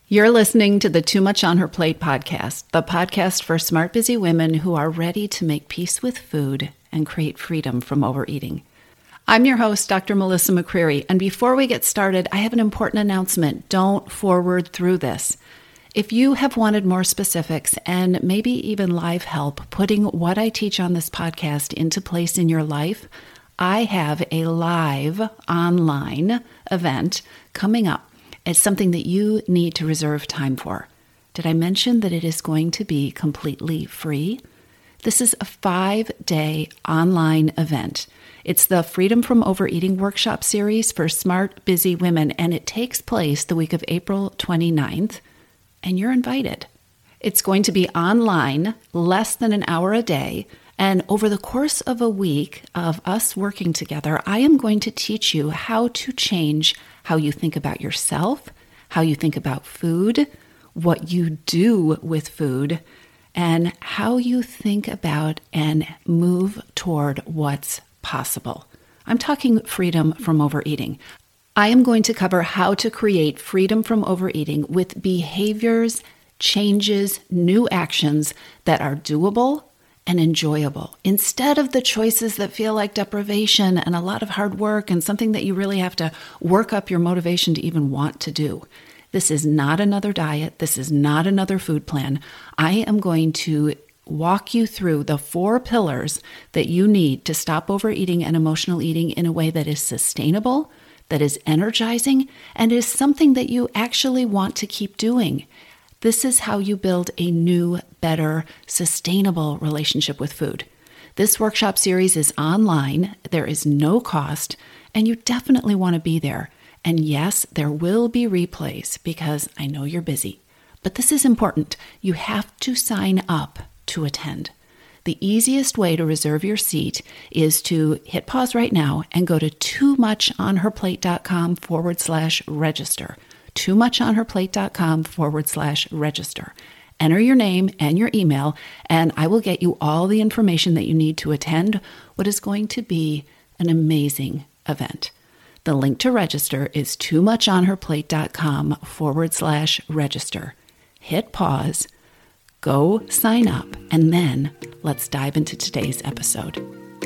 You're listening to the Too Much on Her Plate podcast, the podcast for smart, busy women who are ready to make peace with food and create freedom from overeating. I'm your host, Dr. Melissa McCreary, and before we get started, I have an important announcement. Don't forward through this. If you have wanted more specifics and maybe even live help putting what I teach on this podcast into place in your life, I have a live online event coming up. It's something that you need to reserve time for. Did I mention that it is going to be completely free? This is a 5-day online event. It's the Freedom from Overeating workshop series for smart, busy women, and it takes place the week of April 29th, and you're invited. It's going to be online, less than an hour a day, and over the course of a week of us working together, I am going to teach you how to change how you think about yourself, how you think about food, what you do with food, and how you think about and move toward what's possible. I'm talking freedom from overeating. I am going to cover how to create freedom from overeating with behaviors, changes, new actions that are doable and enjoyable, instead of the choices that feel like deprivation and a lot of hard work and something that you really have to work up your motivation to even want to do. This is not another diet. This is not another food plan. I am going to walk you through the 4 pillars that you need to stop overeating and emotional eating in a way that is sustainable, that is energizing, and is something that you actually want to keep doing. This is how you build a new, better, sustainable relationship with food. This workshop series is online. There is no cost, and you definitely want to be there. And yes, there will be replays because I know you're busy. But this is important. You have to sign up to attend. The easiest way to reserve your seat is to hit pause right now and go to toomuchonherplate.com/register. toomuchonherplate.com/register. Enter your name and your email, and I will get you all the information that you need to attend what is going to be an amazing event. The link to register is toomuchonherplate.com/register. Hit pause, go sign up, and then let's dive into today's episode.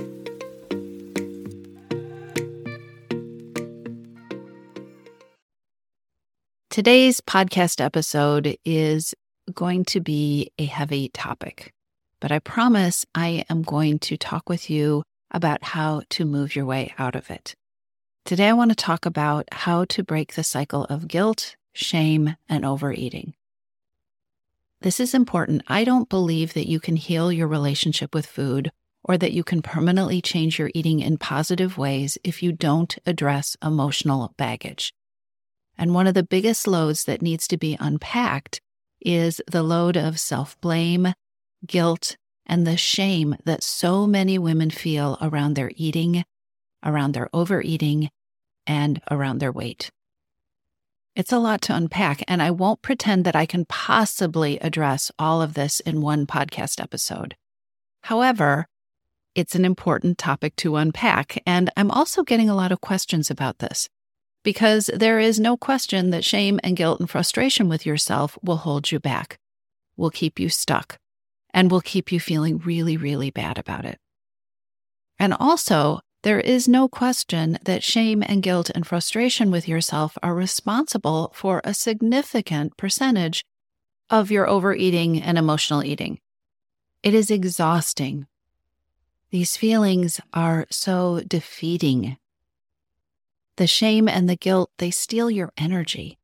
Today's podcast episode is going to be a heavy topic, but I promise I am going to talk with you about how to move your way out of it. Today, I want to talk about how to break the cycle of guilt, shame, and overeating. This is important. I don't believe that you can heal your relationship with food or that you can permanently change your eating in positive ways if you don't address emotional baggage. And one of the biggest loads that needs to be unpacked is the load of self-blame, guilt, and the shame that so many women feel around their eating, around their overeating, and around their weight. It's a lot to unpack, and I won't pretend that I can possibly address all of this in one podcast episode. However, it's an important topic to unpack, and I'm also getting a lot of questions about this. Because there is no question that shame and guilt and frustration with yourself will hold you back, will keep you stuck, and will keep you feeling really, really bad about it. And also, there is no question that shame and guilt and frustration with yourself are responsible for a significant percentage of your overeating and emotional eating. It is exhausting. These feelings are so defeating. The shame and the guilt, they steal your energy.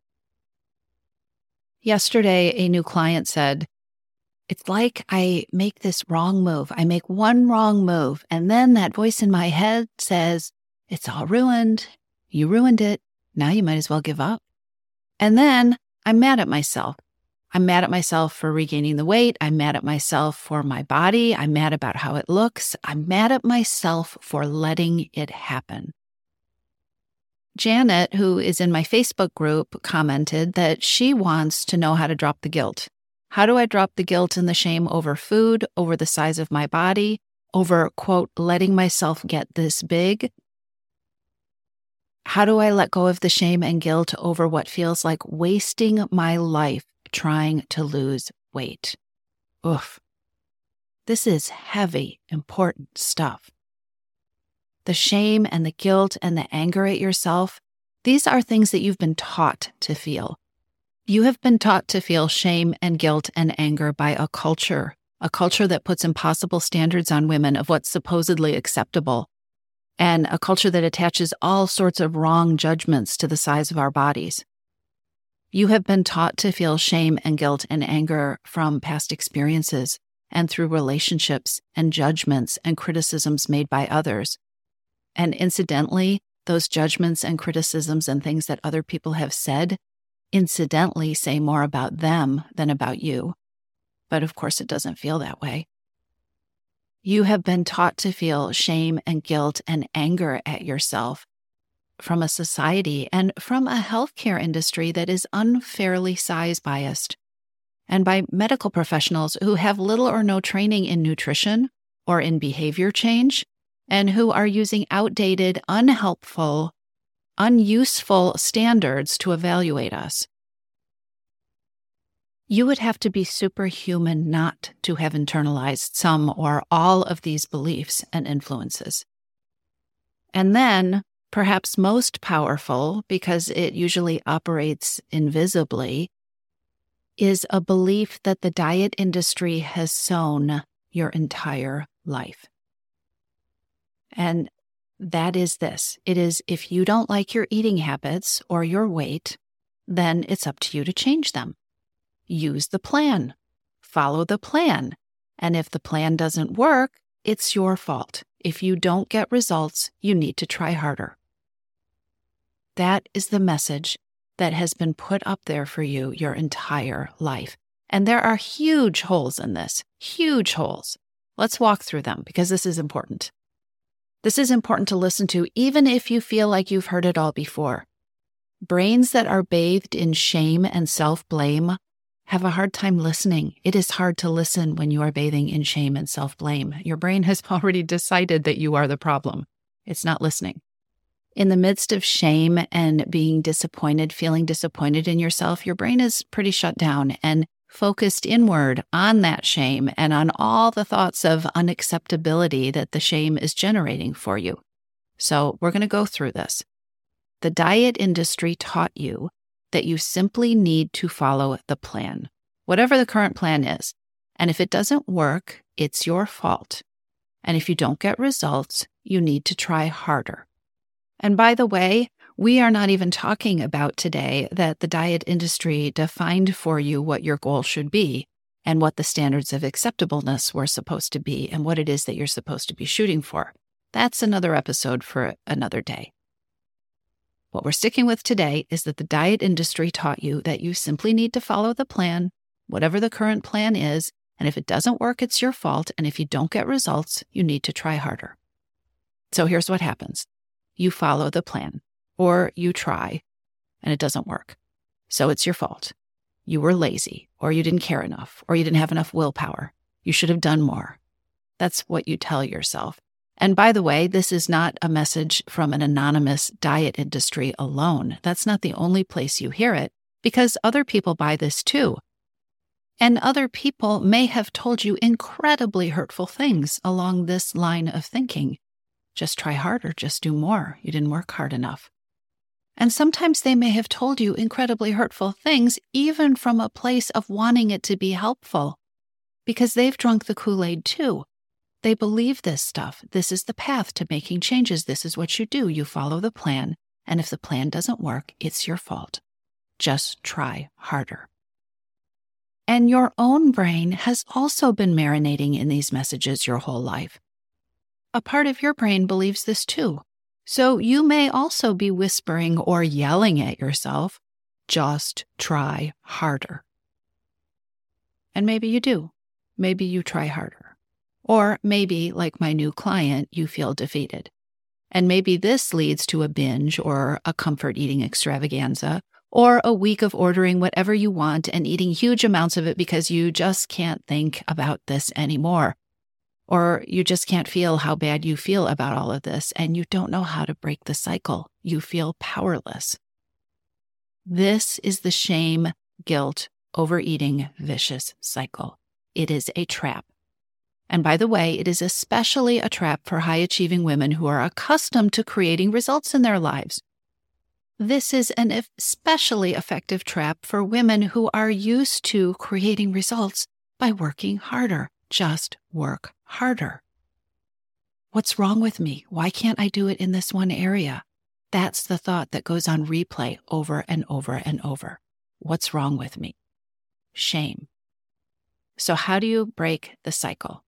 Yesterday, a new client said, it's like I make this wrong move. I make one wrong move, and then that voice in my head says, it's all ruined. You ruined it. Now you might as well give up. And then I'm mad at myself. I'm mad at myself for regaining the weight. I'm mad at myself for my body. I'm mad about how it looks. I'm mad at myself for letting it happen. Janet, who is in my Facebook group, commented that she wants to know how to drop the guilt. How do I drop the guilt and the shame over food, over the size of my body, over, quote, letting myself get this big? How do I let go of the shame and guilt over what feels like wasting my life trying to lose weight? Oof. This is heavy, important stuff. The shame and the guilt and the anger at yourself, these are things that you've been taught to feel. You have been taught to feel shame and guilt and anger by a culture that puts impossible standards on women of what's supposedly acceptable, and a culture that attaches all sorts of wrong judgments to the size of our bodies. You have been taught to feel shame and guilt and anger from past experiences and through relationships and judgments and criticisms made by others. And incidentally, those judgments and criticisms and things that other people have said incidentally say more about them than about you. But of course, it doesn't feel that way. You have been taught to feel shame and guilt and anger at yourself from a society and from a healthcare industry that is unfairly size biased, and by medical professionals who have little or no training in nutrition or in behavior change, and who are using outdated, unhelpful, unuseful standards to evaluate us. You would have to be superhuman not to have internalized some or all of these beliefs and influences. And then, perhaps most powerful, because it usually operates invisibly, is a belief that the diet industry has sown your entire life. And that is this. It is, if you don't like your eating habits or your weight, then it's up to you to change them. Use the plan. Follow the plan. And if the plan doesn't work, it's your fault. If you don't get results, you need to try harder. That is the message that has been put up there for you your entire life. And there are huge holes in this, huge holes. Let's walk through them because this is important. This is important to listen to even if you feel like you've heard it all before. Brains that are bathed in shame and self-blame have a hard time listening. It is hard to listen when you are bathing in shame and self-blame. Your brain has already decided that you are the problem. It's not listening. In the midst of shame and being disappointed, feeling disappointed in yourself, your brain is pretty shut down and focused inward on that shame and on all the thoughts of unacceptability that the shame is generating for you. So we're going to go through this. The diet industry taught you that you simply need to follow the plan, whatever the current plan is. And if it doesn't work, it's your fault. And if you don't get results, you need to try harder. And by the way, we are not even talking about today that the diet industry defined for you what your goal should be and what the standards of acceptableness were supposed to be and what it is that you're supposed to be shooting for. That's another episode for another day. What we're sticking with today is that the diet industry taught you that you simply need to follow the plan, whatever the current plan is, and if it doesn't work, it's your fault, and if you don't get results, you need to try harder. So here's what happens. You follow the plan, or you try, and it doesn't work. So it's your fault. You were lazy, or you didn't care enough, or you didn't have enough willpower. You should have done more. That's what you tell yourself. And by the way, this is not a message from an anonymous diet industry alone. That's not the only place you hear it, because other people buy this too. And other people may have told you incredibly hurtful things along this line of thinking. Just try harder, just do more. You didn't work hard enough. And sometimes they may have told you incredibly hurtful things, even from a place of wanting it to be helpful, because they've drunk the Kool-Aid too. They believe this stuff. This is the path to making changes. This is what you do. You follow the plan. And if the plan doesn't work, it's your fault. Just try harder. And your own brain has also been marinating in these messages your whole life. A part of your brain believes this too. So you may also be whispering or yelling at yourself, just try harder. And maybe you do. Maybe you try harder. Or maybe, like my new client, you feel defeated. And maybe this leads to a binge or a comfort eating extravaganza or a week of ordering whatever you want and eating huge amounts of it because you just can't think about this anymore. Or you just can't feel how bad you feel about all of this, and you don't know how to break the cycle. You feel powerless. This is the shame, guilt, overeating, vicious cycle. It is a trap. And by the way, it is especially a trap for high-achieving women who are accustomed to creating results in their lives. This is an especially effective trap for women who are used to creating results by working harder. Just work harder. What's wrong with me? Why can't I do it in this one area? That's the thought that goes on replay over and over and over. What's wrong with me? Shame. So how do you break the cycle?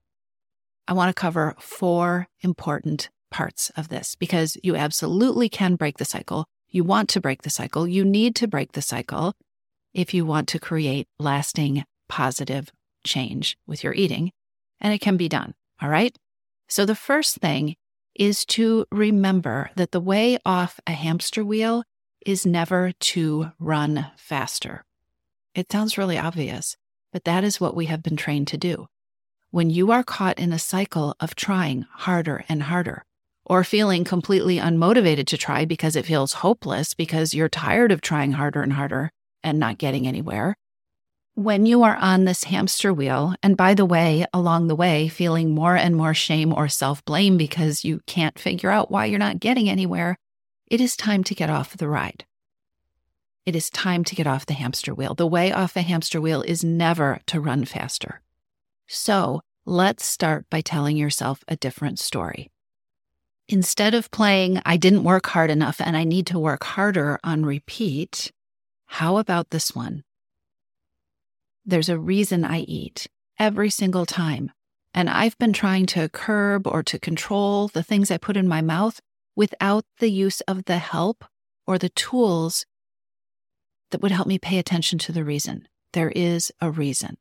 I want to cover 4 important parts of this because you absolutely can break the cycle. You want to break the cycle. You need to break the cycle if you want to create lasting, positive change with your eating, and it can be done, all right? So the first thing is to remember that the way off a hamster wheel is never to run faster. It sounds really obvious, but that is what we have been trained to do. When you are caught in a cycle of trying harder and harder, or feeling completely unmotivated to try because it feels hopeless because you're tired of trying harder and harder and not getting anywhere, when you are on this hamster wheel, and by the way, along the way, feeling more and more shame or self-blame because you can't figure out why you're not getting anywhere, it is time to get off the ride. It is time to get off the hamster wheel. The way off a hamster wheel is never to run faster. So let's start by telling yourself a different story. Instead of playing, I didn't work hard enough and I need to work harder on repeat, how about this one? There's a reason I eat every single time, and I've been trying to curb or to control the things I put in my mouth without the use of the help or the tools that would help me pay attention to the reason. There is a reason.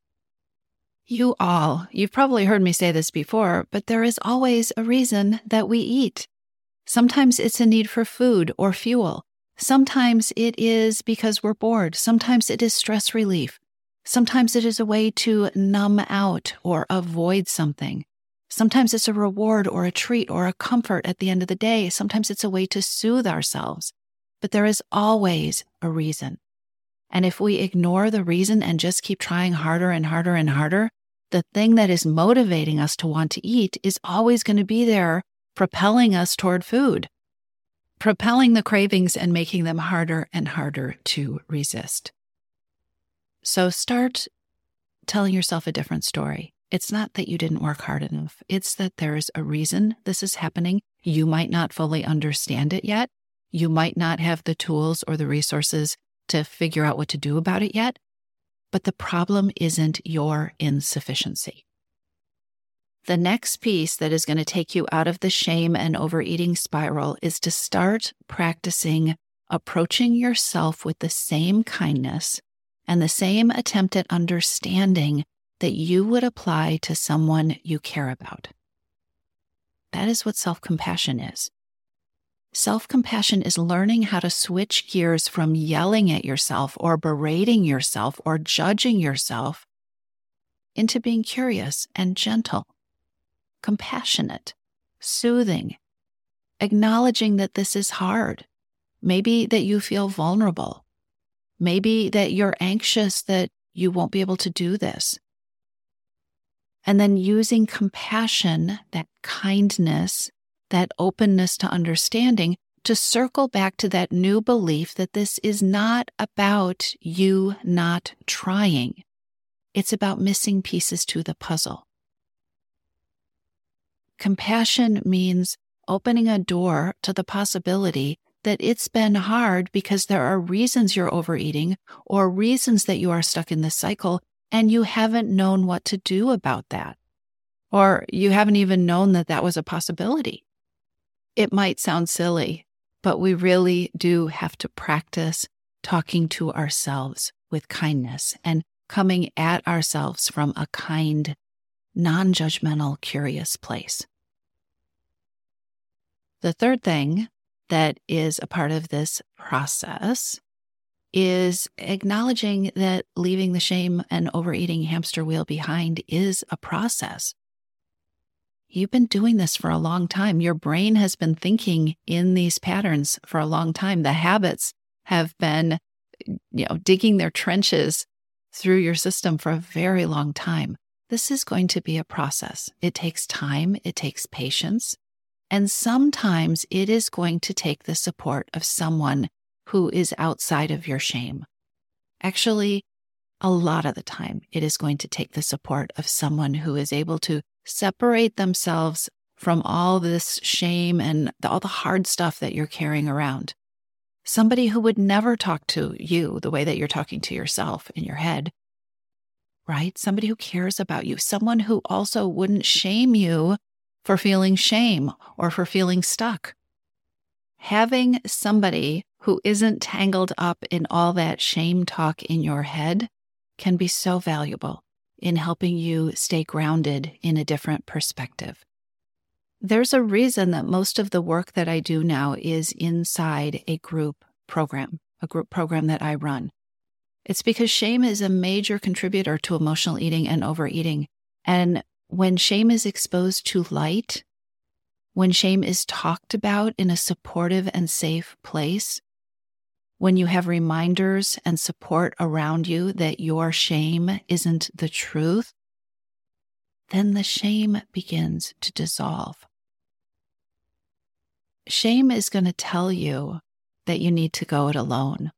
You've probably heard me say this before, but there is always a reason that we eat. Sometimes it's a need for food or fuel. Sometimes it is because we're bored. Sometimes it is stress relief. Sometimes it is a way to numb out or avoid something. Sometimes it's a reward or a treat or a comfort at the end of the day. Sometimes it's a way to soothe ourselves. But there is always a reason. And if we ignore the reason and just keep trying harder and harder and harder, the thing that is motivating us to want to eat is always going to be there, propelling us toward food, propelling the cravings and making them harder and harder to resist. So start telling yourself a different story. It's not that you didn't work hard enough. It's that there's a reason this is happening. You might not fully understand it yet. You might not have the tools or the resources to figure out what to do about it yet. But the problem isn't your insufficiency. The next piece that is going to take you out of the shame and overeating spiral is to start practicing approaching yourself with the same kindness and the same attempt at understanding that you would apply to someone you care about. That is what self-compassion is. Self-compassion is learning how to switch gears from yelling at yourself or berating yourself or judging yourself into being curious and gentle, compassionate, soothing, acknowledging that this is hard. Maybe that you feel vulnerable. Maybe that you're anxious that you won't be able to do this. And then using compassion, that kindness, that openness to understanding, to circle back to that new belief that this is not about you not trying. It's about missing pieces to the puzzle. Compassion means opening a door to the possibility that it's been hard because there are reasons you're overeating or reasons that you are stuck in this cycle and you haven't known what to do about that. Or you haven't even known that that was a possibility. It might sound silly, but we really do have to practice talking to ourselves with kindness and coming at ourselves from a kind, non-judgmental, curious place. The third thing that is a part of this process is acknowledging that leaving the shame and overeating hamster wheel behind is a process. You've been doing this for a long time. Your brain has been thinking in these patterns for a long time. The habits have been, digging their trenches through your system for a very long time. This is going to be a process. It takes time. It takes patience. And sometimes it is going to take the support of someone who is outside of your shame. Actually, a lot of the time, it is going to take the support of someone who is able to separate themselves from all this shame and all the hard stuff that you're carrying around. Somebody who would never talk to you the way that you're talking to yourself in your head, right? Somebody who cares about you. Someone who also wouldn't shame you for feeling shame or for feeling stuck. Having somebody who isn't tangled up in all that shame talk in your head can be so valuable in helping you stay grounded in a different perspective. There's a reason that most of the work that I do now is inside a group program that I run. It's because shame is a major contributor to emotional eating and overeating. And when shame is exposed to light, when shame is talked about in a supportive and safe place, when you have reminders and support around you that your shame isn't the truth, then the shame begins to dissolve. Shame is going to tell you that you need to go it alone.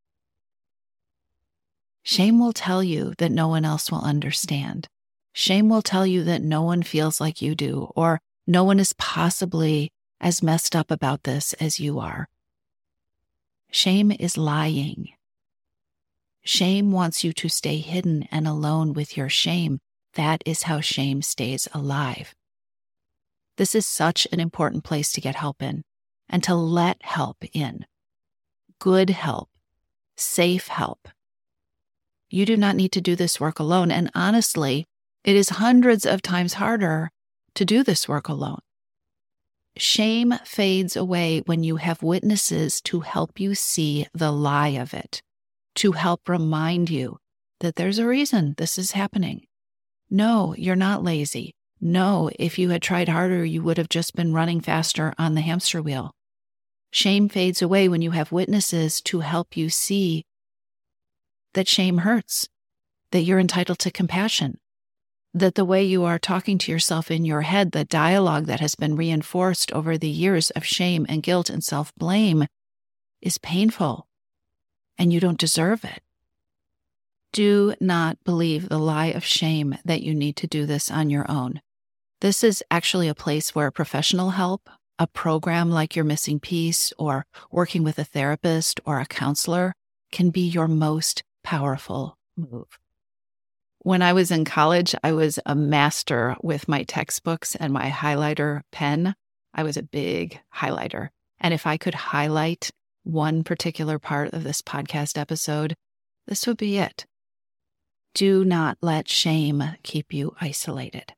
Shame will tell you that no one else will understand. Shame will tell you that no one feels like you do, or no one is possibly as messed up about this as you are. Shame is lying. Shame wants you to stay hidden and alone with your shame. That is how shame stays alive. This is such an important place to get help in and to let help in. Good help, safe help. You do not need to do this work alone. And honestly, it is hundreds of times harder to do this work alone. Shame fades away when you have witnesses to help you see the lie of it, to help remind you that there's a reason this is happening. No, you're not lazy. No, if you had tried harder, you would have just been running faster on the hamster wheel. Shame fades away when you have witnesses to help you see that shame hurts, that you're entitled to compassion, that the way you are talking to yourself in your head, the dialogue that has been reinforced over the years of shame and guilt and self-blame is painful, and you don't deserve it. Do not believe the lie of shame that you need to do this on your own. This is actually a place where professional help, a program like Your Missing Piece, or working with a therapist or a counselor can be your most powerful move. When I was in college, I was a master with my textbooks and my highlighter pen. I was a big highlighter. And if I could highlight one particular part of this podcast episode, this would be it. Do not let shame keep you isolated.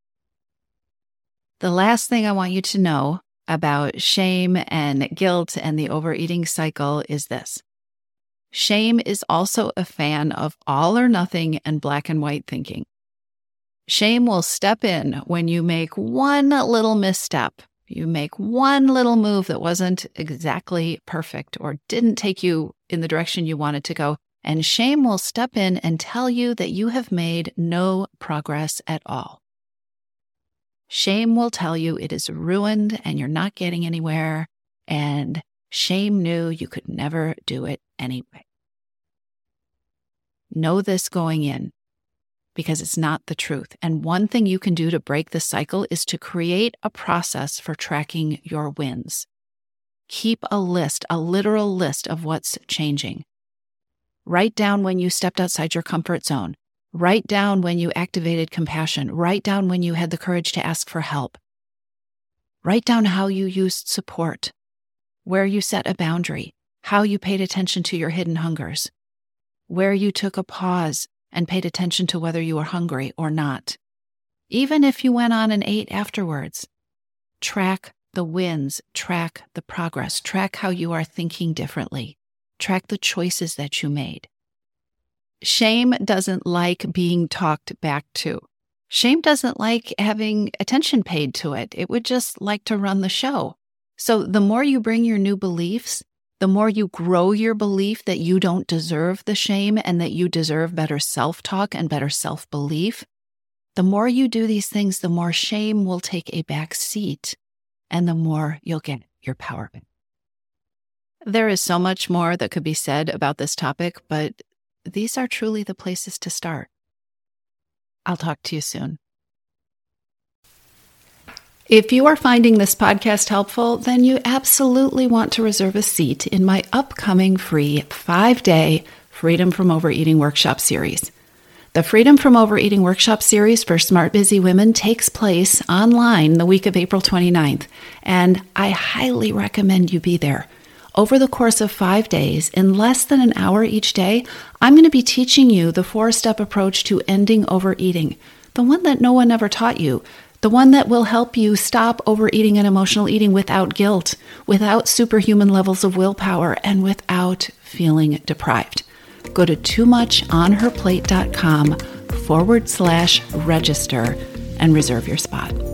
The last thing I want you to know about shame and guilt and the overeating cycle is this. Shame is also a fan of all or nothing and black and white thinking. Shame will step in when you make one little misstep. You make one little move that wasn't exactly perfect or didn't take you in the direction you wanted to go. And shame will step in and tell you that you have made no progress at all. Shame will tell you it is ruined and you're not getting anywhere, and shame knew you could never do it anyway. Know this going in, because it's not the truth. And one thing you can do to break the cycle is to create a process for tracking your wins. Keep a list, a literal list of what's changing. Write down when you stepped outside your comfort zone. Write down when you activated compassion. Write down when you had the courage to ask for help. Write down how you used support, where you set a boundary, how you paid attention to your hidden hungers, where you took a pause and paid attention to whether you were hungry or not. Even if you went on and ate afterwards, track the wins, track the progress, track how you are thinking differently, track the choices that you made. Shame doesn't like being talked back to. Shame doesn't like having attention paid to it. It would just like to run the show. So the more you bring your new beliefs, the more you grow your belief that you don't deserve the shame and that you deserve better self-talk and better self-belief, the more you do these things, the more shame will take a back seat and the more you'll get your power back. There is so much more that could be said about this topic, but these are truly the places to start. I'll talk to you soon. If you are finding this podcast helpful, then you absolutely want to reserve a seat in my upcoming free 5-day Freedom from Overeating Workshop series. The Freedom from Overeating Workshop series for Smart Busy Women takes place online the week of April 29th, and I highly recommend you be there. Over the course of 5 days, in less than an hour each day, I'm going to be teaching you the 4-step approach to ending overeating, the one that no one ever taught you, the one that will help you stop overeating and emotional eating without guilt, without superhuman levels of willpower, and without feeling deprived. Go to toomuchonherplate.com/register and reserve your spot.